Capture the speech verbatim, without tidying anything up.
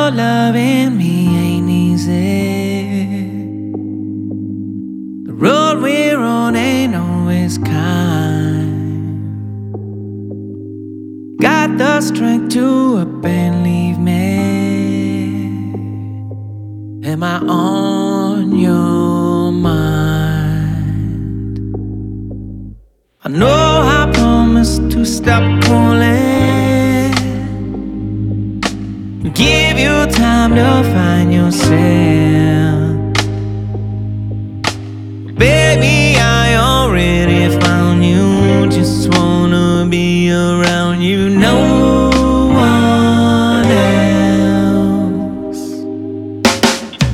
know loving me ain't easy. The road we're on ain't always kind. Got the strength to up and leave me. Am I on your mind? I know I promised to stop calling, give you time to find yourself.